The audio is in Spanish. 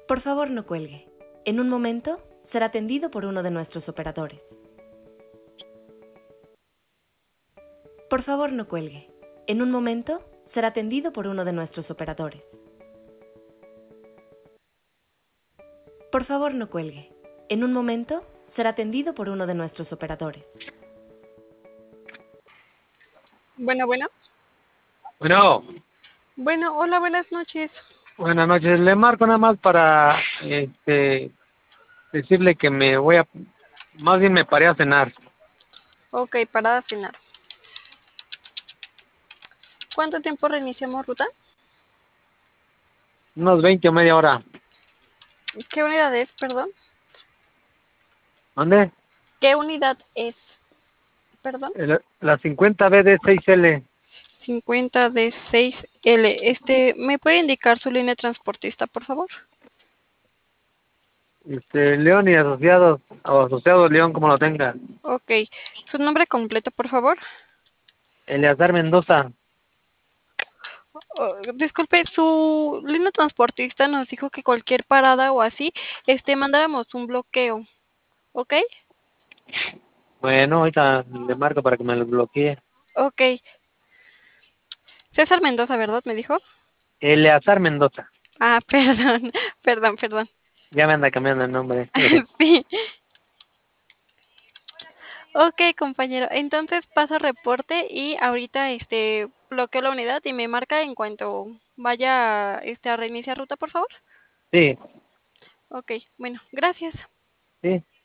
Por favor, no cuelgue. En un momento será atendido por uno de nuestros operadores. Por favor, no cuelgue. En un momento será atendido por uno de nuestros operadores. Por favor, no cuelgue. En un momento será atendido por uno de nuestros operadores. Bueno, bueno. Bueno, Bueno, hola, buenas noches. buenas noches. Le marco nada más para decirle que más bien me paré a cenar. Ok, para cenar. ¿Cuánto tiempo reiniciamos ruta? Unos 20 o media hora. ¿Qué unidad es, perdón? ¿Dónde? ¿Qué unidad es, perdón? La 50BD6L. 50 d 6L. ¿Me puede indicar su línea transportista, por favor? León y asociados, o asociados León, como lo tenga. Ok. ¿Su nombre completo, por favor? Eleazar Mendoza. Oh, disculpe, su línea transportista nos dijo que cualquier parada o así, mandáramos un bloqueo. ¿Ok? Bueno, ahorita le marco para que me lo bloquee. Ok. César Mendoza, ¿verdad? Me dijo. Eleazar Mendoza. Ah, perdón, perdón. Ya me anda cambiando el nombre. Sí. Ok, compañero. Entonces paso reporte y ahorita bloqueo la unidad y me marca en cuanto vaya a reiniciar ruta, por favor. Sí, Ok, bueno, gracias. sí.